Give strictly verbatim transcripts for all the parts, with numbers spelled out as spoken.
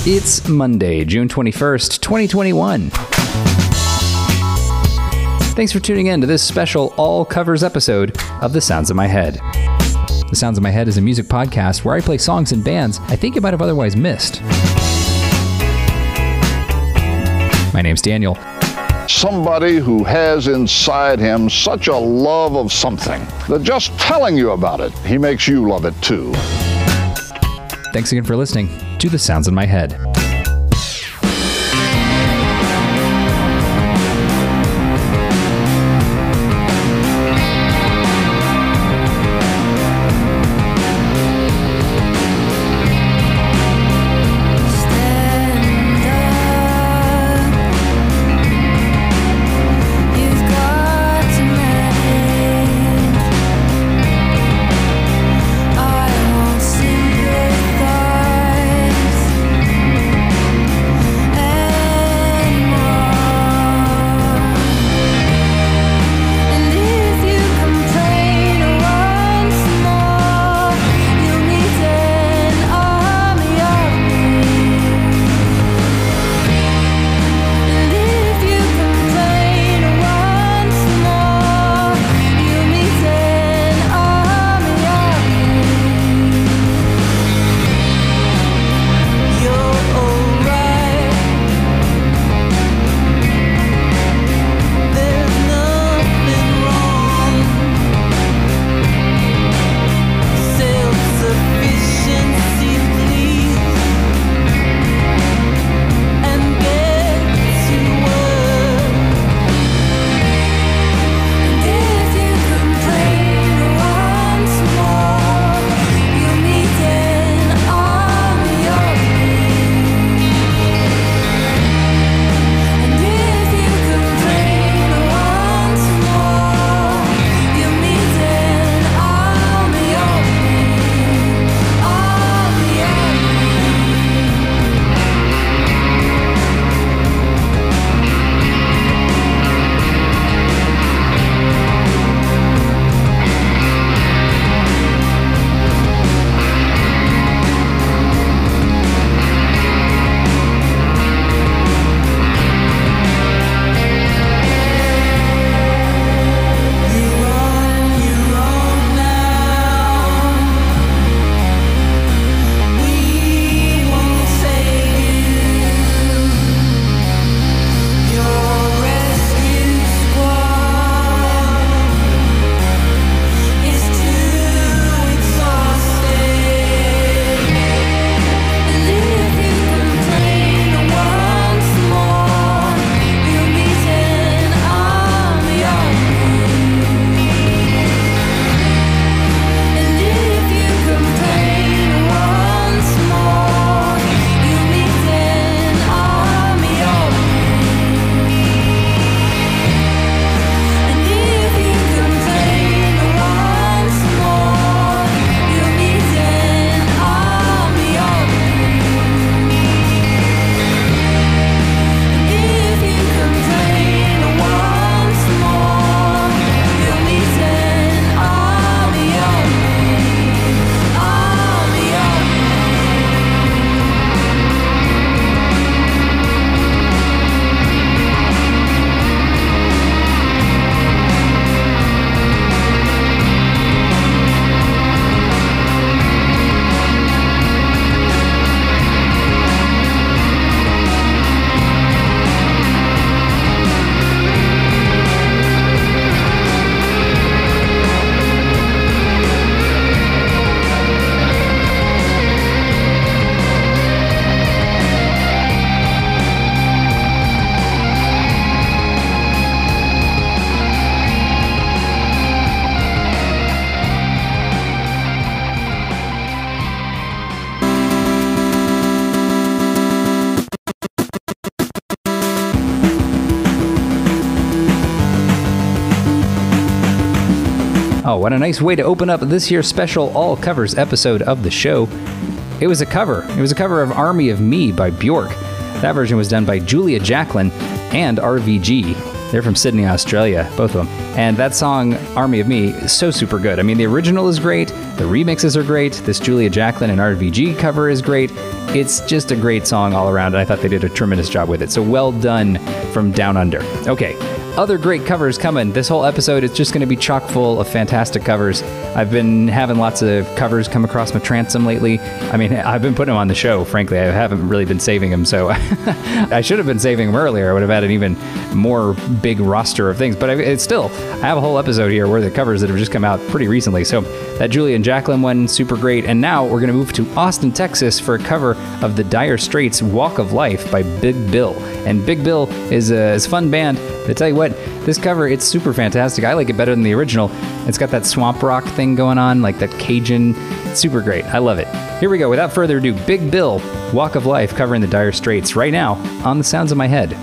It's Monday, June twenty-first, twenty twenty-one. Thanks for tuning in to this special all covers episode of The Sounds of My Head. The Sounds of My Head is a music podcast where I play songs and bands I think you might have otherwise missed. My name's Daniel. Somebody who has inside him such a love of something that just telling you about it, he makes you love it too. Thanks again for listening to The Sounds in My Head. Oh, what a nice way to open up this year's special all covers episode of the show. It was a cover. It was a cover of Army of Me by Bjork. That version was done by Julia Jacklin and R V G. They're from Sydney, Australia, both of them. And that song, Army of Me, is so super good. I mean, the original is great. The remixes are great. This Julia Jacklin and R V G cover is great. It's just a great song all around, and I thought they did a tremendous job with it. So well done from Down Under. Okay, other great covers coming. This whole episode is just going to be chock full of fantastic covers. I've been having lots of covers come across my transom lately. I mean, I've been putting them on the show, frankly. I haven't really been saving them, so I should have been saving them earlier. I would have had an even more big roster of things, but I, it's still, I have a whole episode here where the covers that have just come out pretty recently. So that Julia and Jacklin one, super great. And now we're going to move to Austin, Texas for a cover of the Dire Straits' Walk of Life by Big Bill. And Big Bill is a, is a fun band. I tell you what, this cover, it's super fantastic. I like it better than the original. It's got that swamp rock thing going on, like that Cajun. It's super great. I love it. Here we go. Without further ado, Big Bill, Walk of Life, covering the Dire Straits right now on The Sounds of My Head.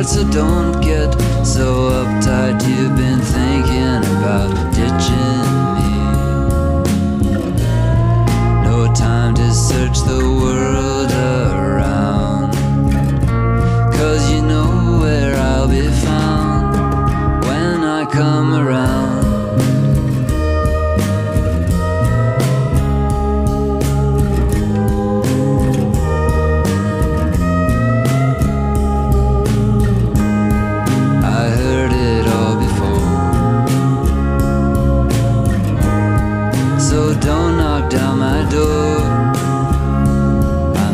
so don't get so uptight. You've been thinking about ditching me. No time to search the world around, 'cause you know where I'll be found when I come around. Don't knock down my door. I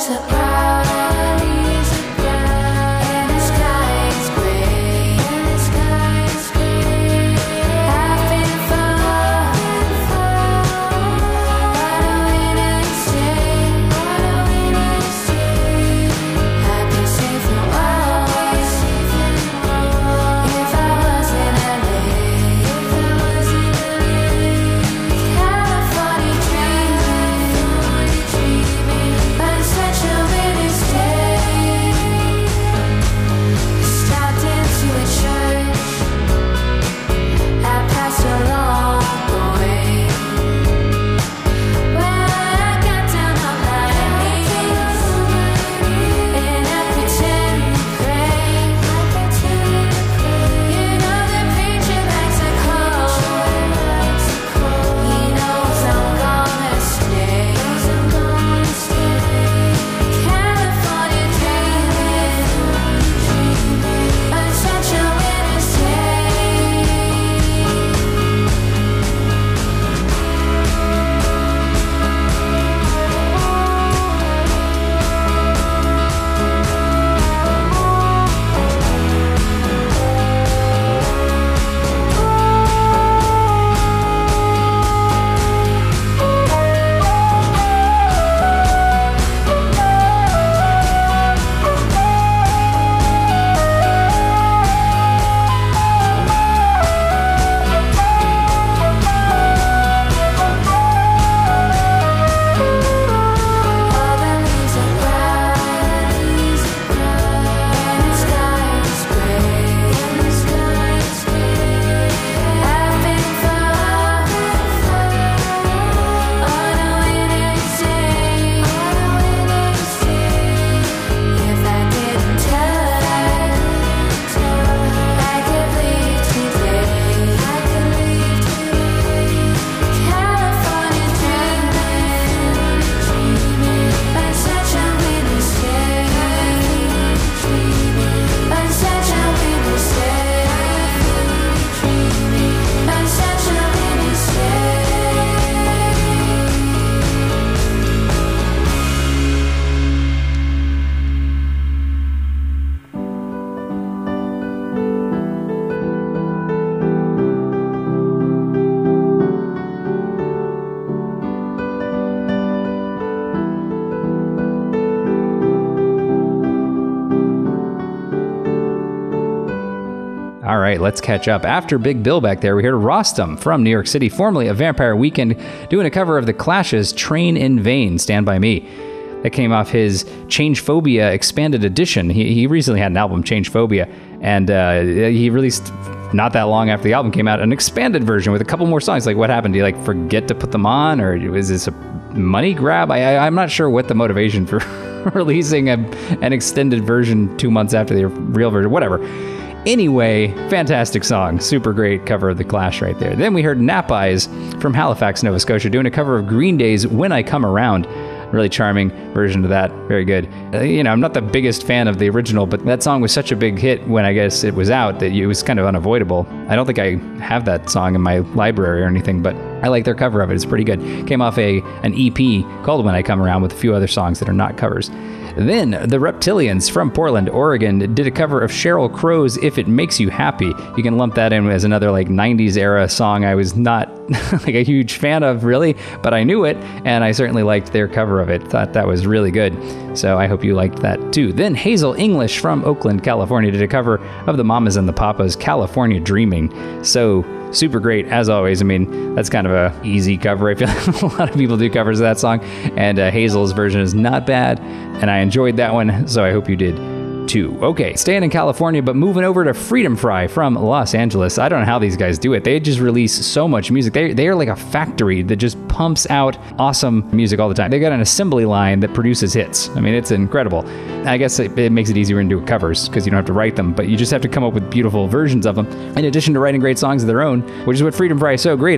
All right, let's catch up. After Big Bill back there, we heard Rostam from New York City, formerly of Vampire Weekend, doing a cover of The Clash's Train in Vain, Stand By Me. That came off his Change Phobia Expanded Edition. He, he recently had an album, Change Phobia, and uh, he released, not that long after the album came out, an expanded version with a couple more songs. Like, what happened? Did he like forget to put them on, or was this a money grab? I, I, I'm not sure what the motivation for releasing a, an extended version two months after the real version, whatever. Anyway, fantastic song. Super great cover of The Clash right there. Then we heard Nap Eyes from Halifax, Nova Scotia, doing a cover of Green Day's When I Come Around. Really charming version of that. Very good. Uh, you know, I'm not the biggest fan of the original, but that song was such a big hit when I guess it was out that it was kind of unavoidable. I don't think I have that song in my library or anything, but I like their cover of it. It's pretty good. Came off a an E P called When I Come Around with a few other songs that are not covers. Then the Reptilians from Portland, Oregon did a cover of Sheryl Crow's If It Makes You Happy. You can lump that in as another like nineties era song I was not like a huge fan of really, but I knew it and I certainly liked their cover of it. Thought that was really good. So I hope you liked that too. Then Hazel English from Oakland, California did a cover of the Mamas and the Papas, California Dreaming. So super great, as always. I mean, that's kind of a easy cover. I feel like a lot of people do covers of that song, and uh, Hazel's version is not bad, and I enjoyed that one, so I hope you did too. Okay, staying in California, but moving over to Freedom Fry from Los Angeles. I don't know how these guys do it. They just release so much music. They, they are like a factory that just pumps out awesome music all the time. They got an assembly line that produces hits. I mean, it's incredible. I guess it, it makes it easier to do covers because you don't have to write them, but you just have to come up with beautiful versions of them, in addition to writing great songs of their own, which is what Freedom Fry is so great at.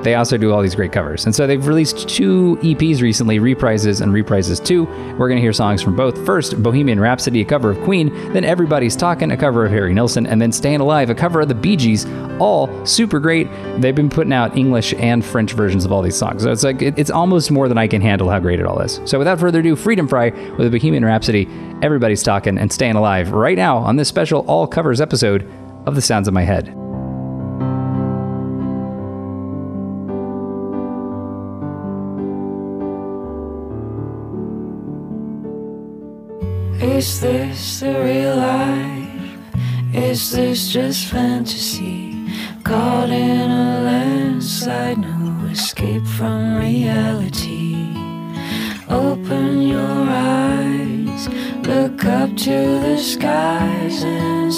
they also do all these great covers. And so they've released two E Ps recently, Reprises and Reprises two. We're going to hear songs from both. First, Bohemian Rhapsody, a cover of Queen, then Everybody's Talking, a cover of Harry Nilsson, and then Staying Alive, a cover of the Bee Gees, all super great. They've been putting out English and French versions of all these songs. So it's like, it, it's almost more than I can handle how great it all is. So without further ado, Freedom Fry with a Bohemian Rhapsody, Everybody's Talking, and Staying Alive right now on this special all covers episode of The Sounds of My Head. Is this the real life? Is this just fantasy? Caught in a landslide, no escape from reality. Open your eyes, look up to the skies and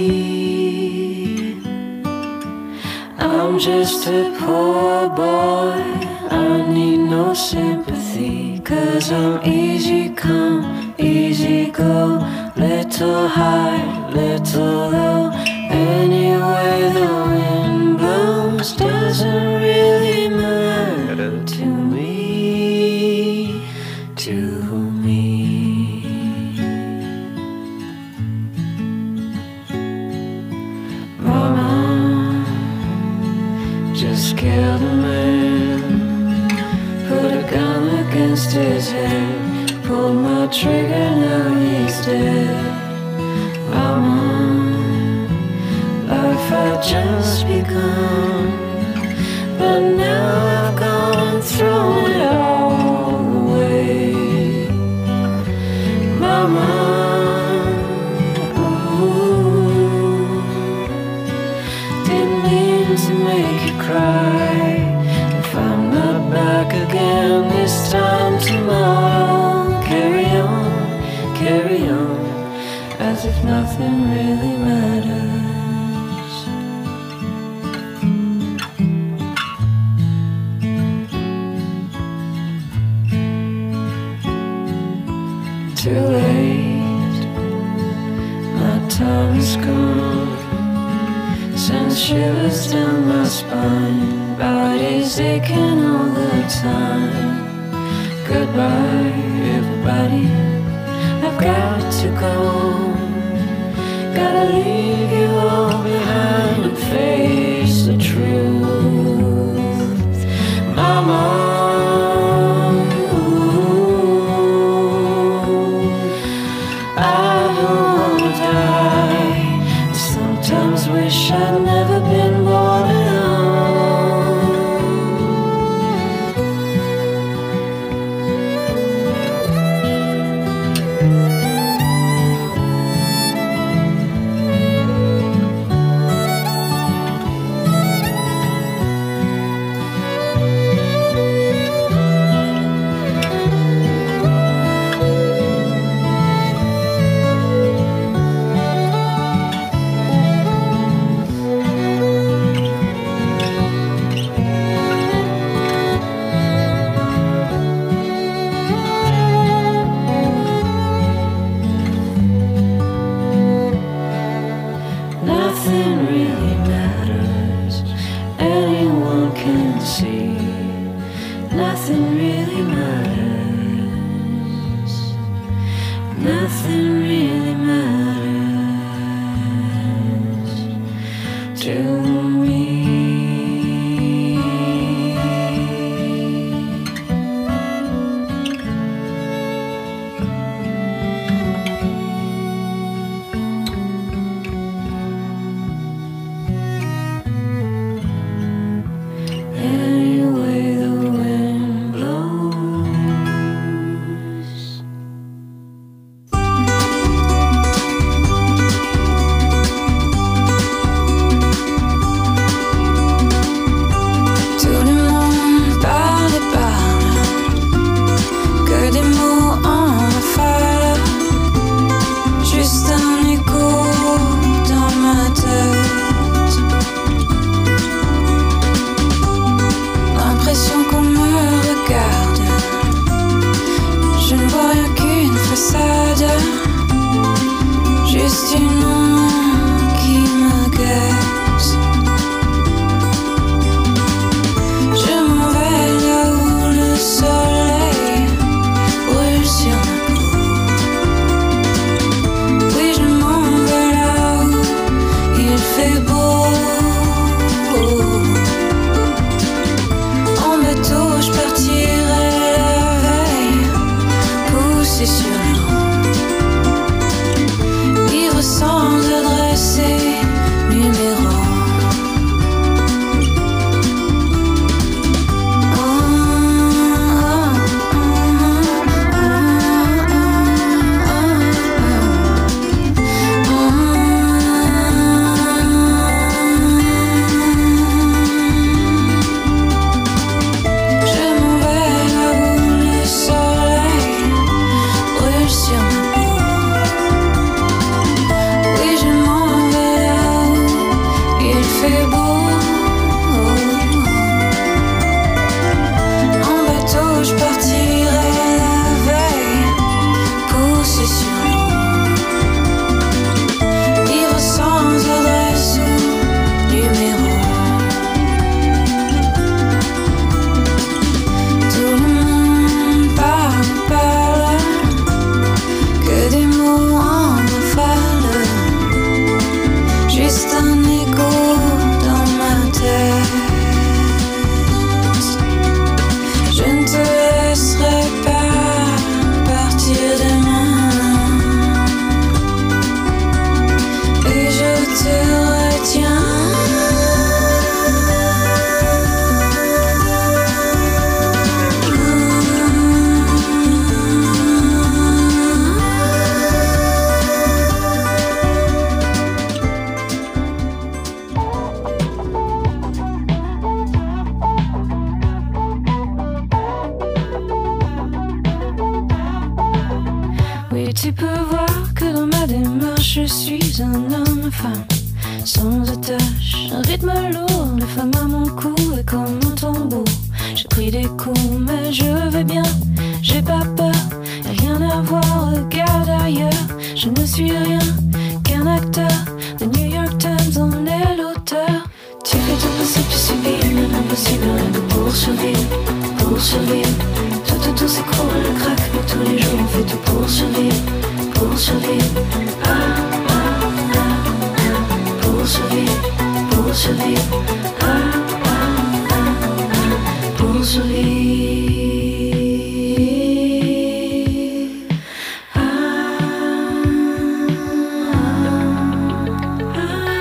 see. I'm just a poor boy, I need no sympathy, 'cause I'm easy come, easy go, little high, little low. Anyway the wind blows doesn't really matter to me, to me. Mama just killed a man, put a gun against his head, pulled my trigger, now he's dead. Mama, life had just begun, but now I've gone and thrown it all away. Mama, ooh, didn't mean to make you cry. If I'm not back again this time tomorrow, carry on, carry on, as if nothing really matters. Too late, my time is gone, sends shivers down my spine, body's aching all the time. Goodbye, everybody, I've got to go. Gotta leave you all behind and face the truth. Mama, ooh, I don't wanna die. I sometimes wish I'd never been born at all. Nothing really matters, anyone can see. Nothing really matters, nothing really matters to me. Anyone suis un homme femme, sans attache, un rythme lourd, les femmes à mon cou et comme un tambour. J'ai pris des coups mais je vais bien, j'ai pas peur, y'a rien à voir, regarde ailleurs. Je ne suis rien qu'un acteur, The New York Times en est l'auteur. Tu fais tout possible, tu subis même impossible, rien que pour survivre, pour survivre. Tout, tout, tout s'écroule, le crack, mais tous les jours on fait tout pour survivre, pour survivre. Ah, ah, ah, ah. Pour survivre, pour survivre. Ah, ah, ah, ah. Pour survivre. Ah, ah,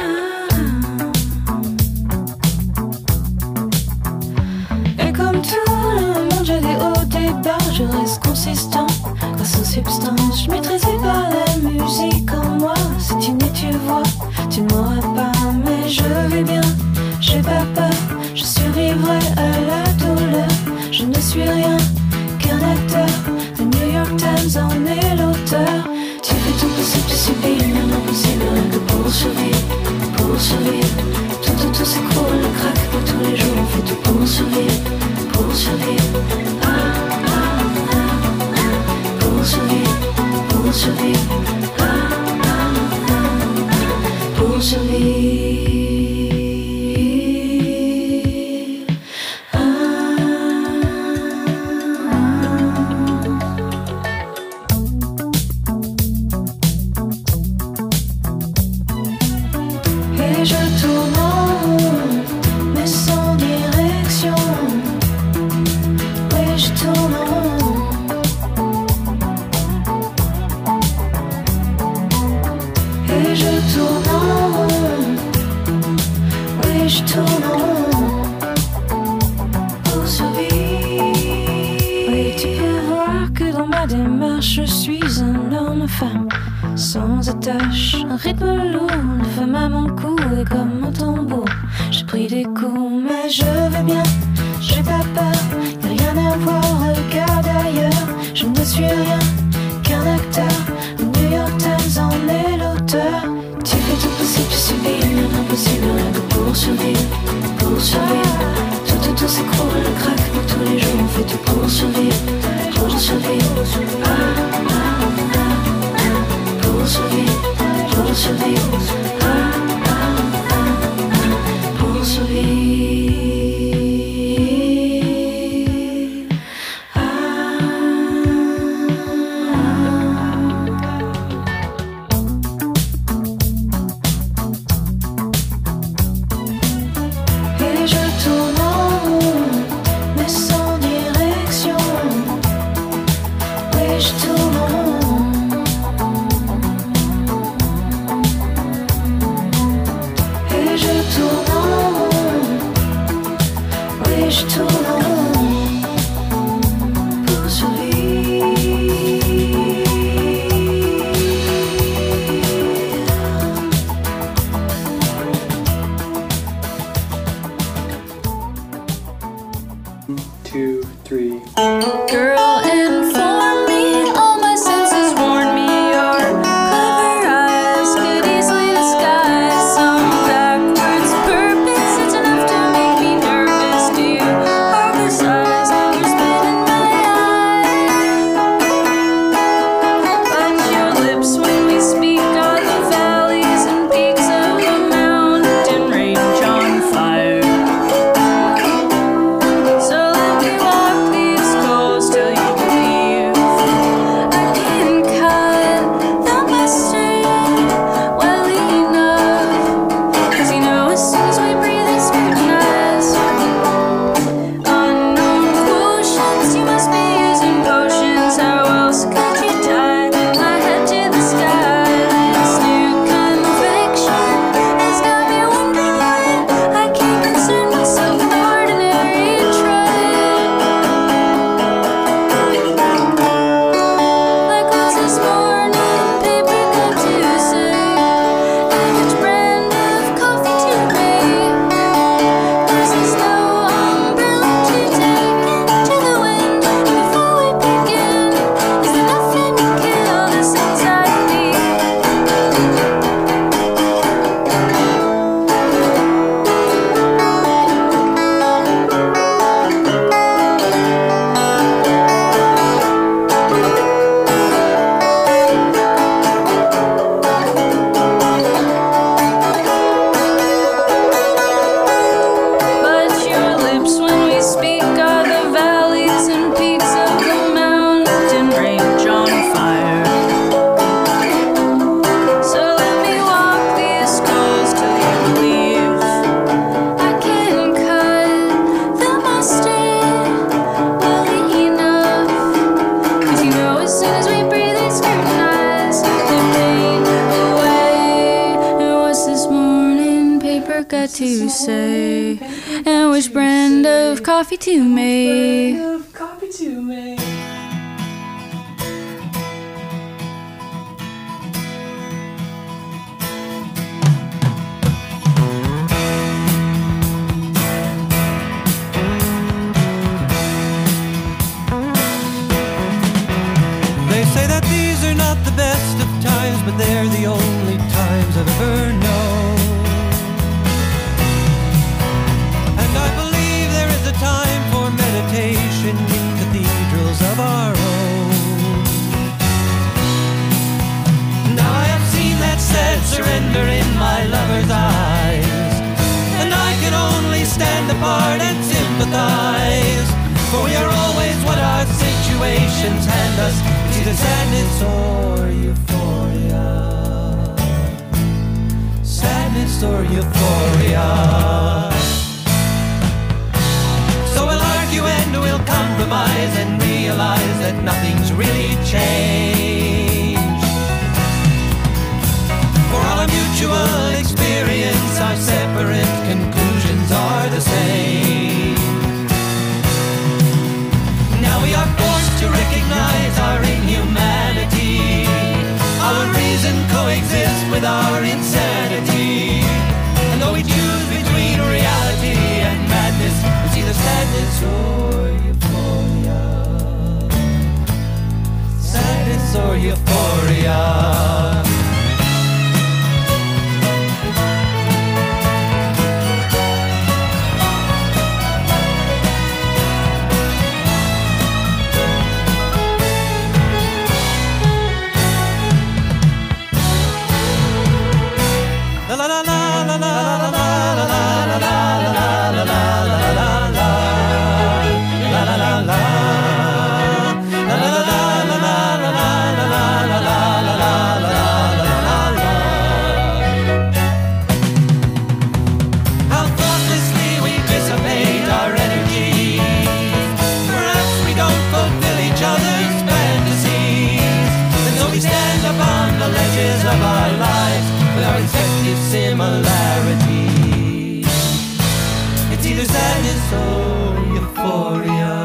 ah. Et comme tout le monde, j'ai des hauts, des bas, je reste consistant. Grâce aux substances, je maîtrisais pas la musique en moi. Si tu n'es, tu vois, tu ne m'auras pas, mais je vais bien, j'ai pas peur, je survivrai à la douleur. Je ne suis rien qu'un acteur, The New York Times en est l'auteur. Tu fais tout possible, tu subis même impossible, rien que pour survivre, pour survivre. Tout, tout, tout s'écroule, le crack, mais tous les jours on fait tout pour survivre, pour survivre. Ah, ah, ah, ah. Pour survivre, pour survivre. Ah, ah, ah, ah. Pour survivre. Ah, et je tourne en rond, mais sans direction. Oui, je tourne en rond. Et je tourne en rond. Oui, je tourne en rond. Pour survivre. Oui, tu peux voir que dans ma démarche, je suis un homme femme. Sans attache, un rythme lourd, une femme à mon cou et comme un tambour. J'ai pris des coups mais je vais bien, j'ai pas peur, y'a rien à voir, regarde ailleurs. Je ne suis rien qu'un acteur, The New York Times en est l'auteur. Tu fais tout possible, tu subis même impossible, rien que pour survivre, pour survivre. Tout, tout, tout s'écroule, le crack, mais tous les jours on fait tout pour survivre, pour survivre. Ah, ah, ah. Pour survivre, pour survivre. Ah, ah, ah, ah. Pour survivre. Ah, ah. Et je tourne en rond, mais sans direction. Oui, je tourne en rond. Et je tourne en rond. Oui, je tourne en rond. Pour survivre. Two, three. Girl, inform me, all my senses warn me. Your clever eyes could easily disguise some backwards purpose. It's enough to make me nervous. Do you to say, and which brand of coffee to make. Of coffee to make. They say that these are not the best of times, but they're the only times I've ever known. And I believe there is a time for meditation in cathedrals of our own. Now I have seen that sad surrender in my lover's eyes, and I can only stand apart and sympathize, for we are always what our situations hand us. It's either sadness or euphoria. Sadness or euphoria. So we'll argue and we'll compromise and realize that nothing's really changed. For all our mutual experience, our separate conclusions are the same. Now we are forced to recognize our inhumanity. Our reason coexists with our insanity. And though we choose between reality and madness, it's either sadness or euphoria. Sadness or euphoria. Similarity. It's either sadness or euphoria.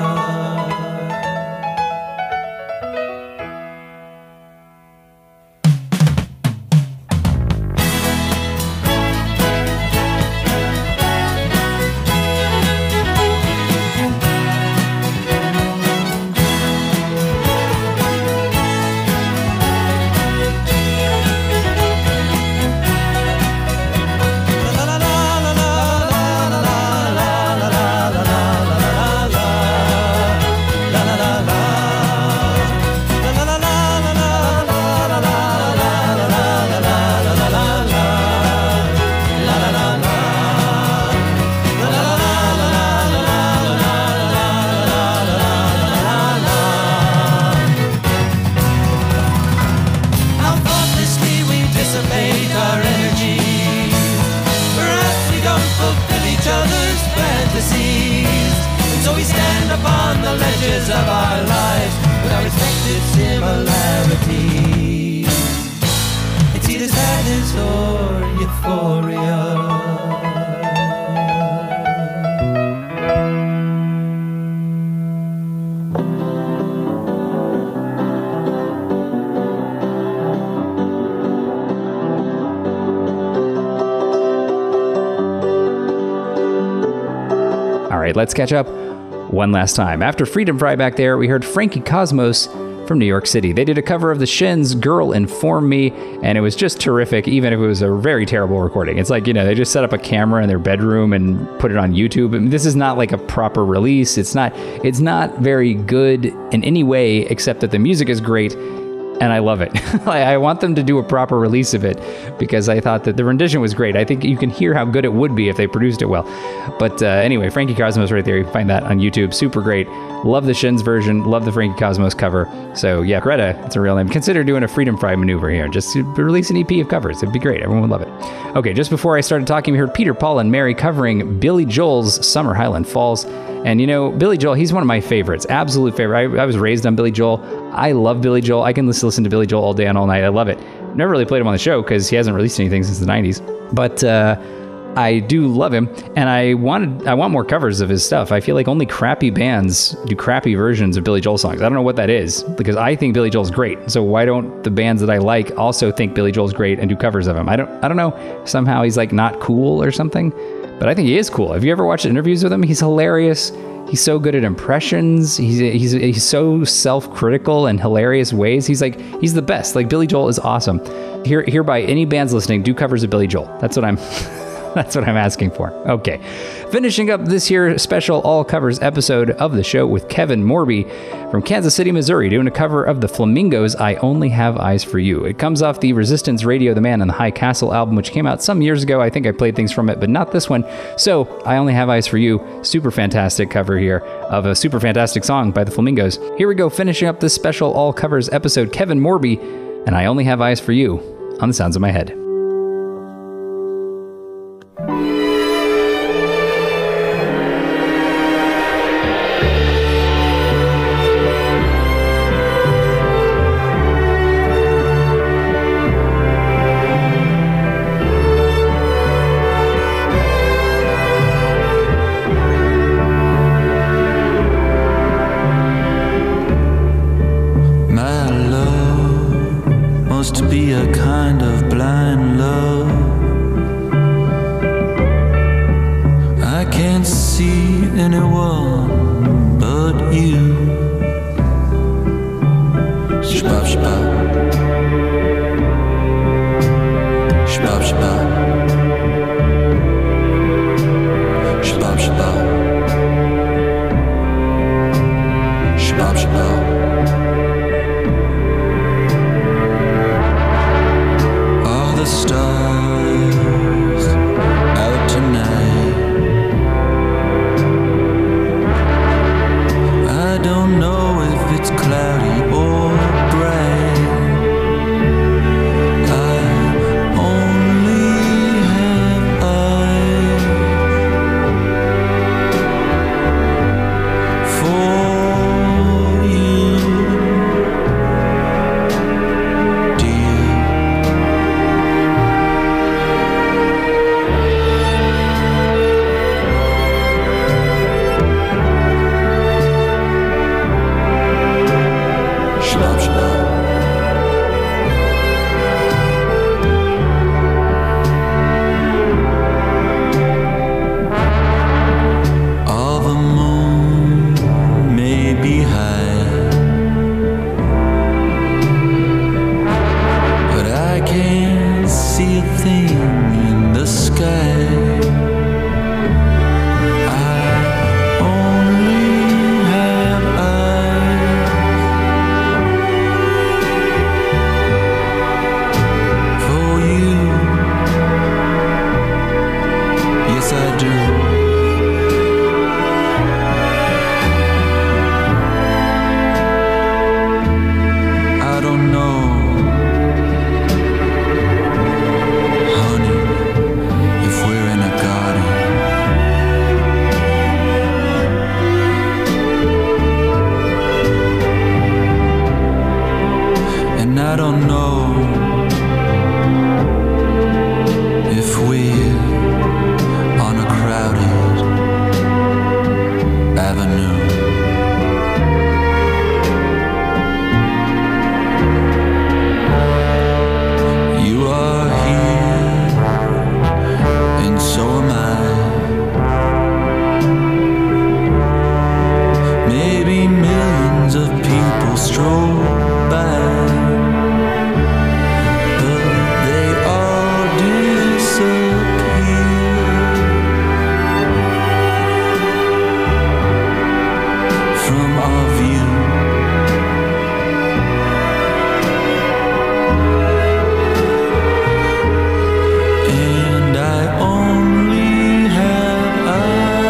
Of our lives with our respective similarity. It's either sadness or euphoria. All right, let's catch up one last time. After Freedom Fry back there, we heard Frankie Cosmos from New York City. They did a cover of the Shins' Girl Inform Me, and it was just terrific, even if it was a very terrible recording. It's like, you know, they just set up a camera in their bedroom and put it on YouTube. I mean, this is not like a proper release. It's not, it's not very good in any way, except that the music is great, and I love it. I want them to do a proper release of it, because I thought that the rendition was great. I think you can hear how good it would be if they produced it well. But uh, anyway, Frankie Cosmos right there. You can find that on YouTube. Super great. Love the Shins version. Love the Frankie Cosmos cover. So yeah, Greta, it's a real name. Consider doing a Freedom Fry maneuver here. Just release an E P of covers. It'd be great. Everyone would love it. Okay, just before I started talking, we heard Peter, Paul, and Mary covering Billy Joel's Summer Highland Falls. And you know, Billy Joel, he's one of my favorites. Absolute favorite. I, I was raised on Billy Joel. I love Billy Joel. I can listen, listen to Billy Joel all day and all night. I love it. Never really played him on the show because he hasn't released anything since the nineties. But uh, I do love him, and I wanted I want more covers of his stuff. I feel like only crappy bands do crappy versions of Billy Joel songs. I don't know what that is, because I think Billy Joel's great. So why don't the bands that I like also think Billy Joel's great and do covers of him? I don't I don't know. Somehow he's like not cool or something, but I think he is cool. Have you ever watched interviews with him? He's hilarious. He's so good at impressions. He's he's he's so self-critical in hilarious ways. He's like he's the best. Like Billy Joel is awesome. Here hereby any bands listening, do covers of Billy Joel. That's what I'm That's what I'm asking for. Okay. Finishing up this here special all covers episode of the show with Kevin Morby from Kansas City, Missouri, doing a cover of the Flamingos' I Only Have Eyes for You. It comes off the Resistance Radio, the Man and the High Castle album, which came out some years ago. I think I played things from it, but not this one. So I Only Have Eyes for You, super fantastic cover here of a super fantastic song by the Flamingos. Here we go, finishing up this special all covers episode, Kevin Morby and I Only Have Eyes for You on The Sounds of My Head. To be a kind of blind love. I can't see anyone but you. Shabab, shabab. Shabab, shabab. Shabab, shabab. Shabab, shabab. The stars out tonight. I don't know if it's cloudy or bright. I only have eyes for you, dear.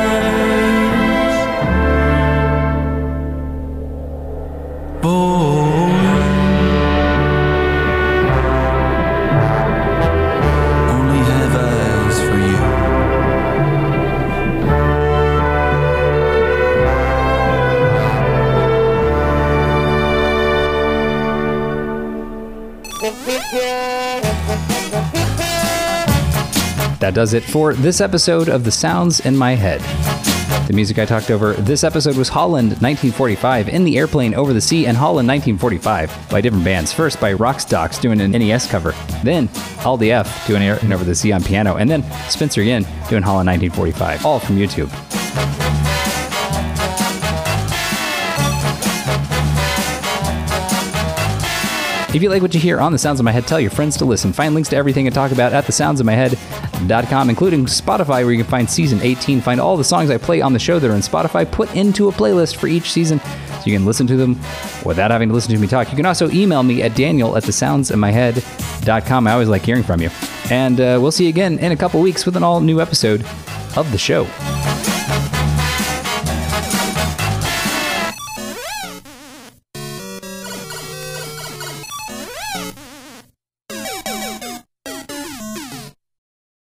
Oh That does it for this episode of The Sounds in My Head. The music I talked over this episode was Holland nineteen forty-five, In the Airplane Over the Sea, and Holland nineteen forty-five by different bands. First by Rockstocks doing an N E S cover, then Aldi F doing Air and Over the Sea on piano, and then Spencer Yin doing Holland nineteen forty-five, all from YouTube. If you like what you hear on The Sounds in My Head, tell your friends to listen. Find links to everything I talk about at the sounds in my head dot com, including Spotify, where you can find season eighteen. Find all the songs I play on the show that are in Spotify, put into a playlist for each season, so you can listen to them without having to listen to me talk. You can also email me at Daniel at the sounds in my head dot com. I always like hearing from you. And uh, we'll see you again in a couple weeks with an all-new episode of the show.